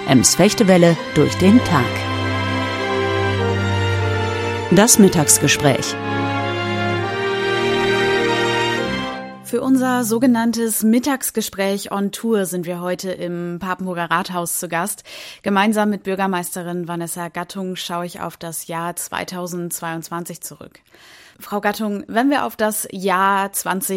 Ems Fechtewelle durch den Tag. Das Mittagsgespräch. Für unser sogenanntes Mittagsgespräch on Tour sind wir heute im Papenburger Rathaus zu Gast. Gemeinsam mit Bürgermeisterin Vanessa Gattung schaue ich auf das Jahr 2022 zurück. Frau Gattung, wenn wir auf das Jahr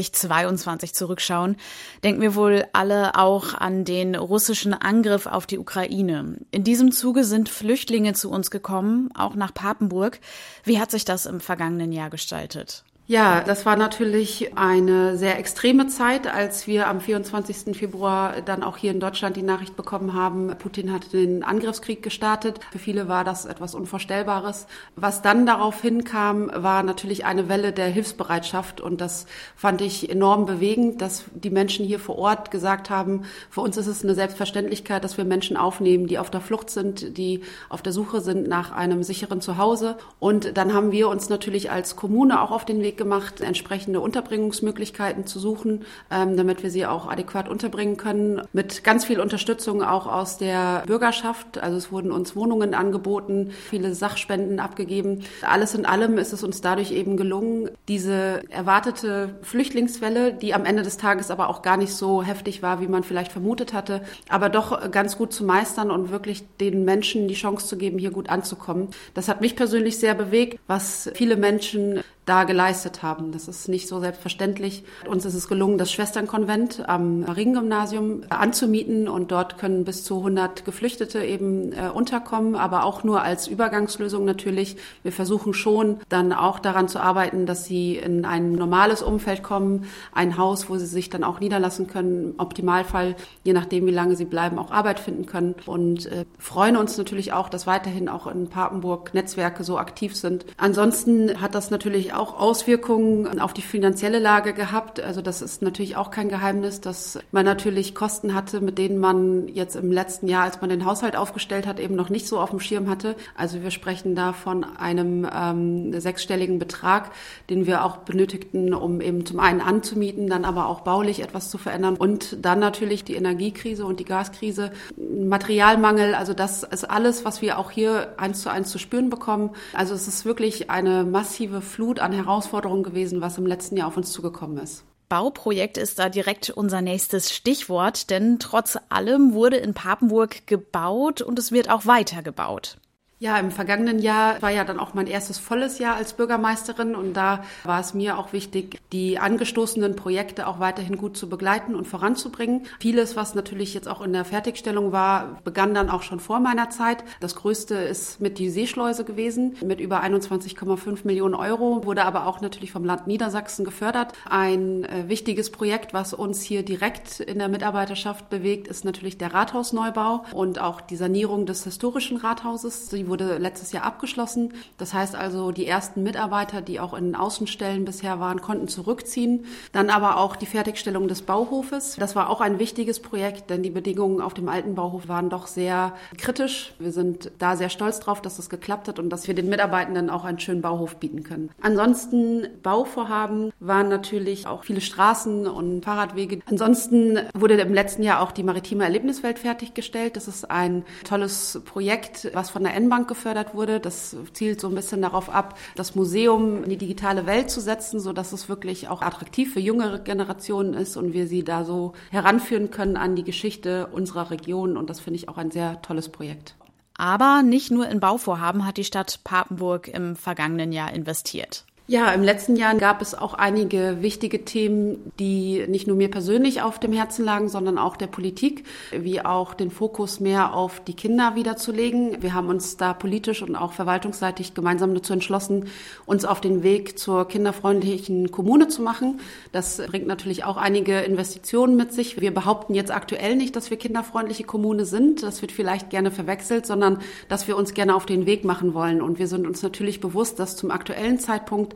2022 zurückschauen, denken wir wohl alle auch an den russischen Angriff auf die Ukraine. In diesem Zuge sind Flüchtlinge zu uns gekommen, auch nach Papenburg. Wie hat sich das im vergangenen Jahr gestaltet? Ja, das war natürlich eine sehr extreme Zeit, als wir am 24. Februar dann auch hier in Deutschland die Nachricht bekommen haben, Putin hat den Angriffskrieg gestartet. Für viele war das etwas Unvorstellbares. Was dann darauf hinkam, war natürlich eine Welle der Hilfsbereitschaft und das fand ich enorm bewegend, dass die Menschen hier vor Ort gesagt haben, für uns ist es eine Selbstverständlichkeit, dass wir Menschen aufnehmen, die auf der Flucht sind, die auf der Suche sind nach einem sicheren Zuhause. Und dann haben wir uns natürlich als Kommune auch auf den Weg gemacht, entsprechende Unterbringungsmöglichkeiten zu suchen, damit wir sie auch adäquat unterbringen können. Mit ganz viel Unterstützung auch aus der Bürgerschaft. Also es wurden uns Wohnungen angeboten, viele Sachspenden abgegeben. Alles in allem ist es uns dadurch eben gelungen, diese erwartete Flüchtlingswelle, die am Ende des Tages aber auch gar nicht so heftig war, wie man vielleicht vermutet hatte, aber doch ganz gut zu meistern und wirklich den Menschen die Chance zu geben, hier gut anzukommen. Das hat mich persönlich sehr bewegt, was viele Menschen da geleistet haben. Das ist nicht so selbstverständlich. Uns ist es gelungen, das Schwesternkonvent am Mariengymnasium anzumieten und dort können bis zu 100 Geflüchtete eben unterkommen, aber auch nur als Übergangslösung natürlich. Wir versuchen schon dann auch daran zu arbeiten, dass sie in ein normales Umfeld kommen, ein Haus, wo sie sich dann auch niederlassen können, im Optimalfall, je nachdem wie lange sie bleiben, auch Arbeit finden können und freuen uns natürlich auch, dass weiterhin auch in Papenburg Netzwerke so aktiv sind. Ansonsten hat das natürlich auch Auswirkungen auf die finanzielle Lage gehabt. Also das ist natürlich auch kein Geheimnis, dass man natürlich Kosten hatte, mit denen man jetzt im letzten Jahr, als man den Haushalt aufgestellt hat, eben noch nicht so auf dem Schirm hatte. Also wir sprechen da von einem 6-stelligen Betrag, den wir auch benötigten, um eben zum einen anzumieten, dann aber auch baulich etwas zu verändern und dann natürlich die Energiekrise und die Gaskrise, Materialmangel. Also das ist alles, was wir auch hier 1:1 zu spüren bekommen. Also es ist wirklich eine massive Flut an Herausforderungen gewesen, was im letzten Jahr auf uns zugekommen ist. Bauprojekt ist da direkt unser nächstes Stichwort, denn trotz allem wurde in Papenburg gebaut und es wird auch weiter gebaut. Ja, im vergangenen Jahr war ja dann auch mein erstes volles Jahr als Bürgermeisterin und da war es mir auch wichtig, die angestoßenen Projekte auch weiterhin gut zu begleiten und voranzubringen. Vieles, was natürlich jetzt auch in der Fertigstellung war, begann dann auch schon vor meiner Zeit. Das Größte ist mit die Seeschleuse gewesen, mit über 21,5 Millionen Euro, wurde aber auch natürlich vom Land Niedersachsen gefördert. Ein wichtiges Projekt, was uns hier direkt in der Mitarbeiterschaft bewegt, ist natürlich der Rathausneubau und auch die Sanierung des historischen Rathauses. Die wurde letztes Jahr abgeschlossen. Das heißt also, die ersten Mitarbeiter, die auch in Außenstellen bisher waren, konnten zurückziehen. Dann aber auch die Fertigstellung des Bauhofes. Das war auch ein wichtiges Projekt, denn die Bedingungen auf dem alten Bauhof waren doch sehr kritisch. Wir sind da sehr stolz drauf, dass das geklappt hat und dass wir den Mitarbeitenden auch einen schönen Bauhof bieten können. Ansonsten Bauvorhaben waren natürlich auch viele Straßen und Fahrradwege. Ansonsten wurde im letzten Jahr auch die maritime Erlebniswelt fertiggestellt. Das ist ein tolles Projekt, was von der N-Bank gefördert wurde. Das zielt so ein bisschen darauf ab, das Museum in die digitale Welt zu setzen, sodass es wirklich auch attraktiv für jüngere Generationen ist und wir sie da so heranführen können an die Geschichte unserer Region. Und das finde ich auch ein sehr tolles Projekt. Aber nicht nur in Bauvorhaben hat die Stadt Papenburg im vergangenen Jahr investiert. Ja, im letzten Jahr gab es auch einige wichtige Themen, die nicht nur mir persönlich auf dem Herzen lagen, sondern auch der Politik, wie auch den Fokus mehr auf die Kinder wiederzulegen. Wir haben uns da politisch und auch verwaltungsseitig gemeinsam dazu entschlossen, uns auf den Weg zur kinderfreundlichen Kommune zu machen. Das bringt natürlich auch einige Investitionen mit sich. Wir behaupten jetzt aktuell nicht, dass wir kinderfreundliche Kommune sind. Das wird vielleicht gerne verwechselt, sondern dass wir uns gerne auf den Weg machen wollen. Und wir sind uns natürlich bewusst, dass zum aktuellen Zeitpunkt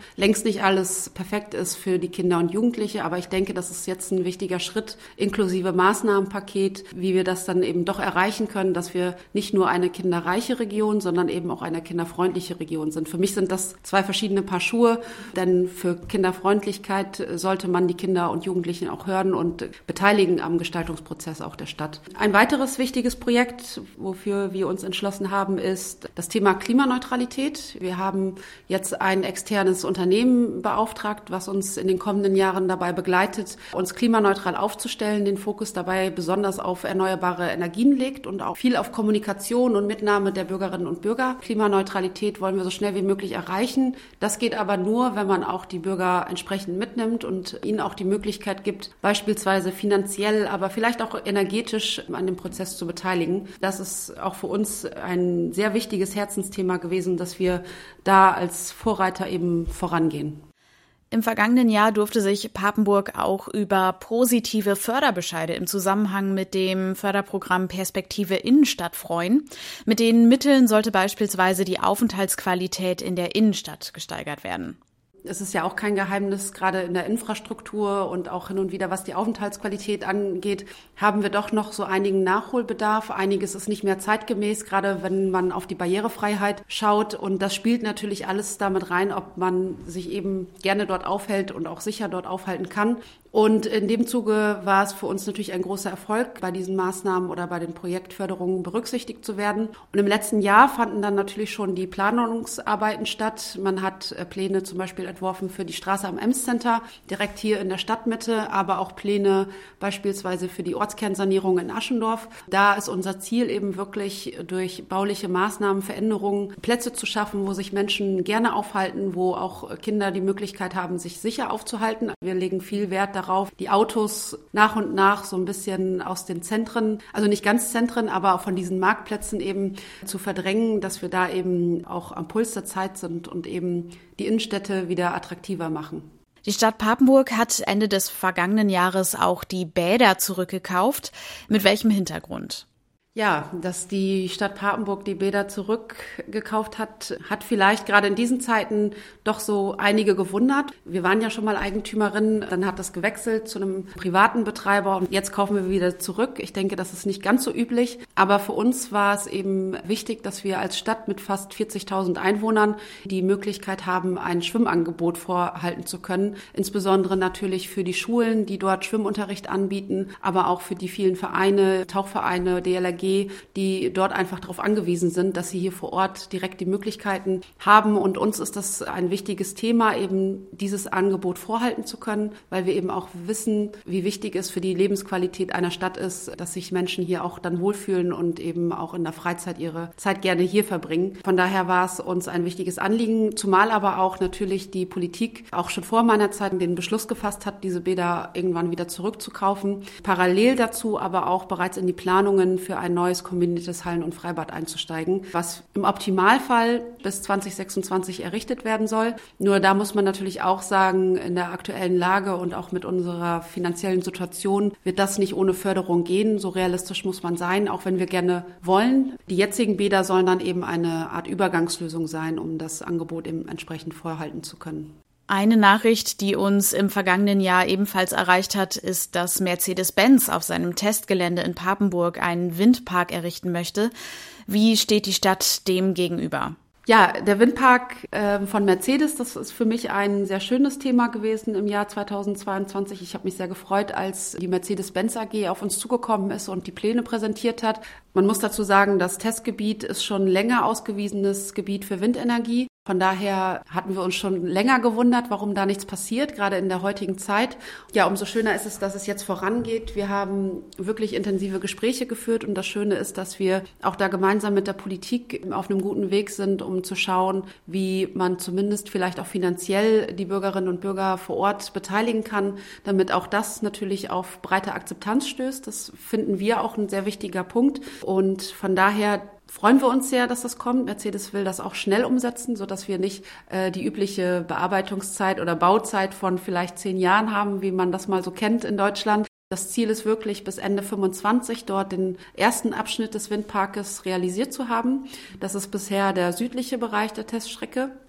längst nicht alles perfekt ist für die Kinder und Jugendliche. Aber ich denke, das ist jetzt ein wichtiger Schritt inklusive Maßnahmenpaket, wie wir das dann eben doch erreichen können, dass wir nicht nur eine kinderreiche Region, sondern eben auch eine kinderfreundliche Region sind. Für mich sind das zwei verschiedene Paar Schuhe, denn für Kinderfreundlichkeit sollte man die Kinder und Jugendlichen auch hören und beteiligen am Gestaltungsprozess auch der Stadt. Ein weiteres wichtiges Projekt, wofür wir uns entschlossen haben, ist das Thema Klimaneutralität. Wir haben jetzt ein externes Unternehmen beauftragt, was uns in den kommenden Jahren dabei begleitet, uns klimaneutral aufzustellen, den Fokus dabei besonders auf erneuerbare Energien legt und auch viel auf Kommunikation und Mitnahme der Bürgerinnen und Bürger. Klimaneutralität wollen wir so schnell wie möglich erreichen. Das geht aber nur, wenn man auch die Bürger entsprechend mitnimmt und ihnen auch die Möglichkeit gibt, beispielsweise finanziell, aber vielleicht auch energetisch an dem Prozess zu beteiligen. Das ist auch für uns ein sehr wichtiges Herzensthema gewesen, dass wir da als Vorreiter eben vorangehen. Im vergangenen Jahr durfte sich Papenburg auch über positive Förderbescheide im Zusammenhang mit dem Förderprogramm Perspektive Innenstadt freuen. Mit den Mitteln sollte beispielsweise die Aufenthaltsqualität in der Innenstadt gesteigert werden. Es ist ja auch kein Geheimnis, gerade in der Infrastruktur und auch hin und wieder, was die Aufenthaltsqualität angeht, haben wir doch noch so einigen Nachholbedarf. Einiges ist nicht mehr zeitgemäß, gerade wenn man auf die Barrierefreiheit schaut. Und das spielt natürlich alles damit rein, ob man sich eben gerne dort aufhält und auch sicher dort aufhalten kann. Und in dem Zuge war es für uns natürlich ein großer Erfolg, bei diesen Maßnahmen oder bei den Projektförderungen berücksichtigt zu werden. Und im letzten Jahr fanden dann natürlich schon die Planungsarbeiten statt. Man hat Pläne zum Beispiel entworfen für die Straße am Ems-Center, direkt hier in der Stadtmitte, aber auch Pläne beispielsweise für die Ortskernsanierung in Aschendorf. Da ist unser Ziel eben wirklich durch bauliche Maßnahmen, Veränderungen, Plätze zu schaffen, wo sich Menschen gerne aufhalten, wo auch Kinder die Möglichkeit haben, sich sicher aufzuhalten. Wir legen viel Wert darauf, die Autos nach und nach so ein bisschen aus den Zentren, also nicht ganz Zentren, aber auch von diesen Marktplätzen eben zu verdrängen, dass wir da eben auch am Puls der Zeit sind und eben die Innenstädte wieder attraktiver machen. Die Stadt Papenburg hat Ende des vergangenen Jahres auch die Bäder zurückgekauft. Mit welchem Hintergrund? Ja, dass die Stadt Papenburg die Bäder zurückgekauft hat, hat vielleicht gerade in diesen Zeiten doch so einige gewundert. Wir waren ja schon mal Eigentümerin, dann hat das gewechselt zu einem privaten Betreiber und jetzt kaufen wir wieder zurück. Ich denke, das ist nicht ganz so üblich, aber für uns war es eben wichtig, dass wir als Stadt mit fast 40.000 Einwohnern die Möglichkeit haben, ein Schwimmangebot vorhalten zu können, insbesondere natürlich für die Schulen, die dort Schwimmunterricht anbieten, aber auch für die vielen Vereine, Tauchvereine, DLRG, die dort einfach darauf angewiesen sind, dass sie hier vor Ort direkt die Möglichkeiten haben. Und uns ist das ein wichtiges Thema, eben dieses Angebot vorhalten zu können, weil wir eben auch wissen, wie wichtig es für die Lebensqualität einer Stadt ist, dass sich Menschen hier auch dann wohlfühlen und eben auch in der Freizeit ihre Zeit gerne hier verbringen. Von daher war es uns ein wichtiges Anliegen, zumal aber auch natürlich die Politik auch schon vor meiner Zeit den Beschluss gefasst hat, diese Bäder irgendwann wieder zurückzukaufen. Parallel dazu aber auch bereits in die Planungen für ein neues kombiniertes Hallen- und Freibad einzusteigen, was im Optimalfall bis 2026 errichtet werden soll. Nur da muss man natürlich auch sagen, in der aktuellen Lage und auch mit unserer finanziellen Situation wird das nicht ohne Förderung gehen. So realistisch muss man sein, auch wenn wir gerne wollen. Die jetzigen Bäder sollen dann eben eine Art Übergangslösung sein, um das Angebot eben entsprechend vorhalten zu können. Eine Nachricht, die uns im vergangenen Jahr ebenfalls erreicht hat, ist, dass Mercedes-Benz auf seinem Testgelände in Papenburg einen Windpark errichten möchte. Wie steht die Stadt dem gegenüber? Ja, der Windpark von Mercedes, das ist für mich ein sehr schönes Thema gewesen im Jahr 2022. Ich habe mich sehr gefreut, als die Mercedes-Benz AG auf uns zugekommen ist und die Pläne präsentiert hat. Man muss dazu sagen, das Testgebiet ist schon länger ausgewiesenes Gebiet für Windenergie. Von daher hatten wir uns schon länger gewundert, warum da nichts passiert, gerade in der heutigen Zeit. Ja, umso schöner ist es, dass es jetzt vorangeht. Wir haben wirklich intensive Gespräche geführt und das Schöne ist, dass wir auch da gemeinsam mit der Politik auf einem guten Weg sind, um zu schauen, wie man zumindest vielleicht auch finanziell die Bürgerinnen und Bürger vor Ort beteiligen kann, damit auch das natürlich auf breite Akzeptanz stößt. Das finden wir auch ein sehr wichtiger Punkt und von daher freuen wir uns sehr, dass das kommt. Mercedes will das auch schnell umsetzen, sodass wir nicht die übliche Bearbeitungszeit oder Bauzeit von vielleicht 10 Jahren haben, wie man das mal so kennt in Deutschland. Das Ziel ist wirklich, bis Ende 2025 dort den ersten Abschnitt des Windparkes realisiert zu haben. Das ist bisher der südliche Bereich der Teststrecke.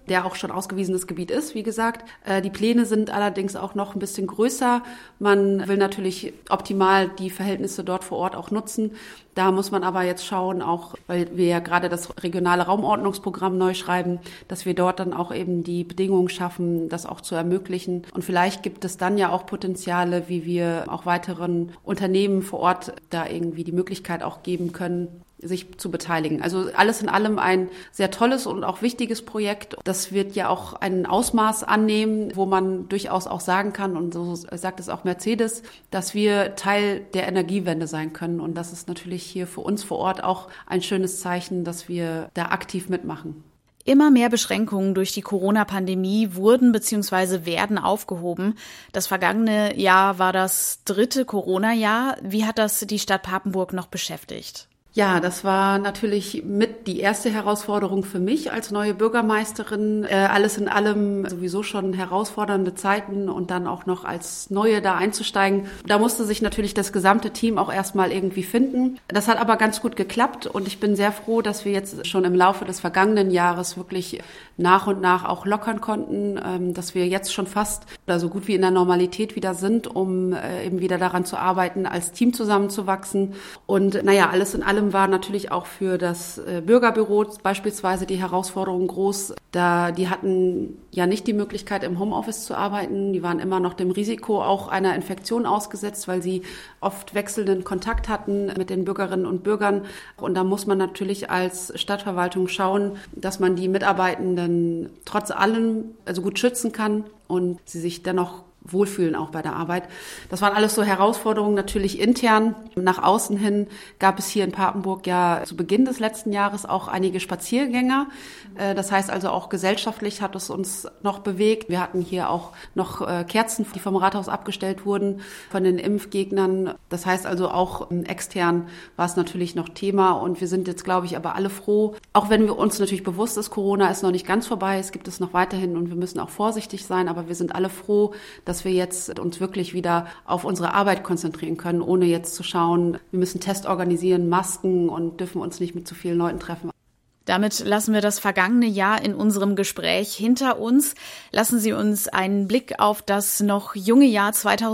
der auch schon ausgewiesenes Gebiet ist, wie gesagt. Die Pläne sind allerdings auch noch ein bisschen größer. Man will natürlich optimal die Verhältnisse dort vor Ort auch nutzen. Da muss man aber jetzt schauen, auch weil wir ja gerade das regionale Raumordnungsprogramm neu schreiben, dass wir dort dann auch eben die Bedingungen schaffen, das auch zu ermöglichen. Und vielleicht gibt es dann ja auch Potenziale, wie wir auch weiteren Unternehmen vor Ort da irgendwie die Möglichkeit auch geben können, sich zu beteiligen. Also alles in allem ein sehr tolles und auch wichtiges Projekt. Das wird ja auch ein Ausmaß annehmen, wo man durchaus auch sagen kann, und so sagt es auch Mercedes, dass wir Teil der Energiewende sein können. Und das ist natürlich hier für uns vor Ort auch ein schönes Zeichen, dass wir da aktiv mitmachen. Immer mehr Beschränkungen durch die Corona-Pandemie wurden bzw. werden aufgehoben. Das vergangene Jahr war das 3. Corona-Jahr. Wie hat das die Stadt Papenburg noch beschäftigt? Ja, das war natürlich mit die erste Herausforderung für mich als neue Bürgermeisterin. Alles in allem sowieso schon herausfordernde Zeiten und dann auch noch als Neue da einzusteigen. Da musste sich natürlich das gesamte Team auch erstmal irgendwie finden. Das hat aber ganz gut geklappt und ich bin sehr froh, dass wir jetzt schon im Laufe des vergangenen Jahres wirklich nach und nach auch lockern konnten, dass wir jetzt schon fast oder so gut wie in der Normalität wieder sind, um eben wieder daran zu arbeiten, als Team zusammenzuwachsen. Und alles in allem war natürlich auch für das Bürgerbüro beispielsweise die Herausforderung groß. Die hatten ja nicht die Möglichkeit, im Homeoffice zu arbeiten. Die waren immer noch dem Risiko auch einer Infektion ausgesetzt, weil sie oft wechselnden Kontakt hatten mit den Bürgerinnen und Bürgern. Und da muss man natürlich als Stadtverwaltung schauen, dass man die Mitarbeitenden trotz allem also gut schützen kann und sie sich dennoch wohlfühlen auch bei der Arbeit. Das waren alles so Herausforderungen, natürlich intern. Nach außen hin gab es hier in Papenburg ja zu Beginn des letzten Jahres auch einige Spaziergänger. Das heißt also auch gesellschaftlich hat es uns noch bewegt. Wir hatten hier auch noch Kerzen, die vom Rathaus abgestellt wurden von den Impfgegnern. Das heißt also auch extern war es natürlich noch Thema und wir sind jetzt, glaube ich, aber alle froh. Auch wenn wir uns natürlich bewusst ist, Corona ist noch nicht ganz vorbei, es gibt es noch weiterhin und wir müssen auch vorsichtig sein, aber wir sind alle froh, dass wir jetzt uns wirklich wieder auf unsere Arbeit konzentrieren können, ohne jetzt zu schauen, wir müssen Test organisieren, Masken und dürfen uns nicht mit zu vielen Leuten treffen. Damit lassen wir das vergangene Jahr in unserem Gespräch hinter uns. Lassen Sie uns einen Blick auf das noch junge Jahr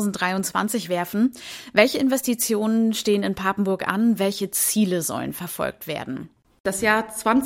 2023 werfen. Welche Investitionen stehen in Papenburg an? Welche Ziele sollen verfolgt werden? Das Jahr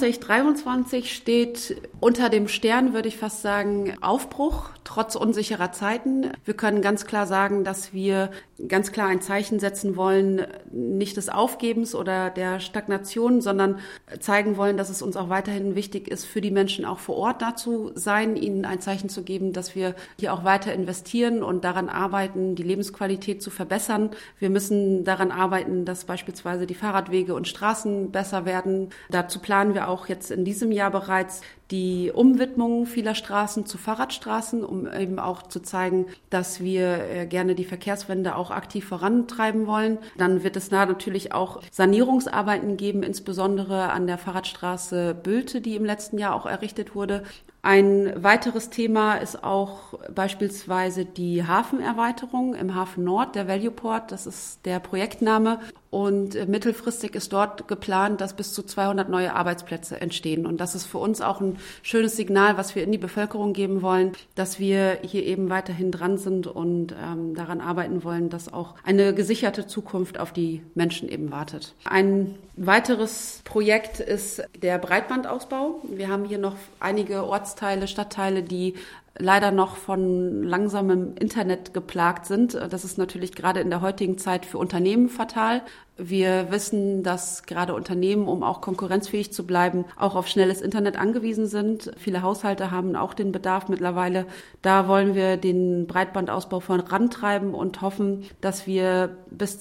2023 steht unter dem Stern, würde ich fast sagen, Aufbruch, trotz unsicherer Zeiten. Wir können ganz klar sagen, dass wir ganz klar ein Zeichen setzen wollen, nicht des Aufgebens oder der Stagnation, sondern zeigen wollen, dass es uns auch weiterhin wichtig ist, für die Menschen auch vor Ort da zu sein, ihnen ein Zeichen zu geben, dass wir hier auch weiter investieren und daran arbeiten, die Lebensqualität zu verbessern. Wir müssen daran arbeiten, dass beispielsweise die Fahrradwege und Straßen besser werden. Dazu planen wir auch jetzt in diesem Jahr bereits die Umwidmung vieler Straßen zu Fahrradstraßen, um eben auch zu zeigen, dass wir gerne die Verkehrswende auch aktiv vorantreiben wollen. Dann wird es natürlich auch Sanierungsarbeiten geben, insbesondere an der Fahrradstraße Bölte, die im letzten Jahr auch errichtet wurde. Ein weiteres Thema ist auch beispielsweise die Hafenerweiterung im Hafen Nord, der Valueport. Das ist der Projektname. Und mittelfristig ist dort geplant, dass bis zu 200 neue Arbeitsplätze entstehen. Und das ist für uns auch ein schönes Signal, was wir in die Bevölkerung geben wollen, dass wir hier eben weiterhin dran sind und daran arbeiten wollen, dass auch eine gesicherte Zukunft auf die Menschen eben wartet. Ein weiteres Projekt ist der Breitbandausbau. Wir haben hier noch einige Ortsteile, Stadtteile, die leider noch von langsamem Internet geplagt sind. Das ist natürlich gerade in der heutigen Zeit für Unternehmen fatal. Wir wissen, dass gerade Unternehmen, um auch konkurrenzfähig zu bleiben, auch auf schnelles Internet angewiesen sind. Viele Haushalte haben auch den Bedarf mittlerweile. Da wollen wir den Breitbandausbau vorantreiben und hoffen, dass wir bis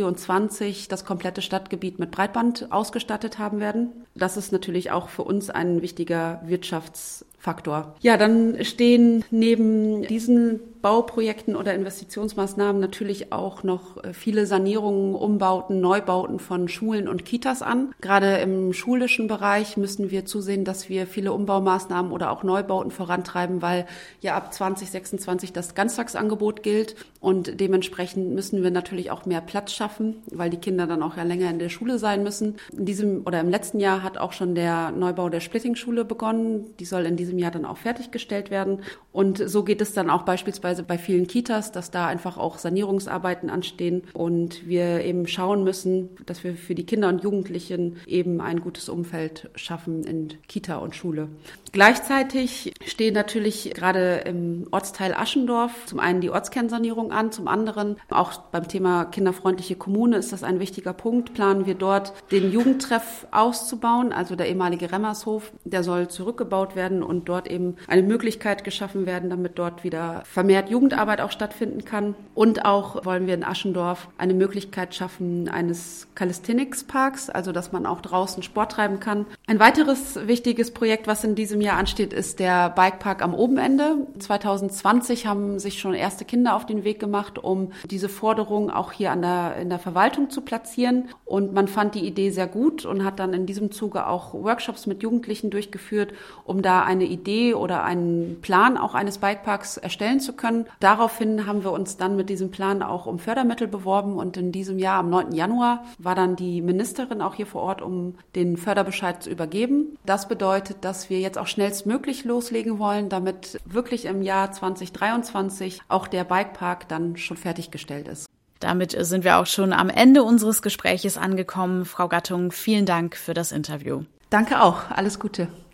2024 das komplette Stadtgebiet mit Breitband ausgestattet haben werden. Das ist natürlich auch für uns ein wichtiger Wirtschaftsfaktor. Ja, dann stehen neben diesen Bauprojekten oder Investitionsmaßnahmen natürlich auch noch viele Sanierungen, Umbauten, Neubauten von Schulen und Kitas an. Gerade im schulischen Bereich müssen wir zusehen, dass wir viele Umbaumaßnahmen oder auch Neubauten vorantreiben, weil ja ab 2026 das Ganztagsangebot gilt und dementsprechend müssen wir natürlich auch mehr Platz schaffen, weil die Kinder dann auch ja länger in der Schule sein müssen. Im letzten Jahr hat auch schon der Neubau der Splitting-Schule begonnen. Die soll in diesem Jahr dann auch fertiggestellt werden. Und so geht es dann auch beispielsweise bei vielen Kitas, dass da einfach auch Sanierungsarbeiten anstehen und wir eben schauen müssen, dass wir für die Kinder und Jugendlichen eben ein gutes Umfeld schaffen in Kita und Schule. Gleichzeitig stehen natürlich gerade im Ortsteil Aschendorf zum einen die Ortskernsanierung an, zum anderen auch beim Thema kinderfreundliche Kommune ist das ein wichtiger Punkt. Planen wir dort den Jugendtreff auszubauen, also der ehemalige Remmershof, der soll zurückgebaut werden und dort eben eine Möglichkeit geschaffen werden, damit dort wieder vermehrt Jugendarbeit auch stattfinden kann. Und auch wollen wir in Aschendorf eine Möglichkeit schaffen eines Calisthenics-Parks, also dass man auch draußen Sport treiben kann. Ein weiteres wichtiges Projekt, was in diesem Jahr ansteht, ist der Bikepark am Obenende. 2020 haben sich schon erste Kinder auf den Weg gemacht, um diese Forderung auch hier in der Verwaltung zu platzieren. Und man fand die Idee sehr gut und hat dann in diesem Zuge auch Workshops mit Jugendlichen durchgeführt, um da eine Idee oder einen Plan auch eines Bikeparks erstellen zu können. Daraufhin haben wir uns dann mit diesem Plan auch um Fördermittel beworben und in diesem Jahr, am 9. Januar, war dann die Ministerin auch hier vor Ort, um den Förderbescheid zu übergeben. Das bedeutet, dass wir jetzt auch schnellstmöglich loslegen wollen, damit wirklich im Jahr 2023 auch der Bikepark dann schon fertiggestellt ist. Damit sind wir auch schon am Ende unseres Gespräches angekommen. Frau Gattung, vielen Dank für das Interview. Danke auch. Alles Gute.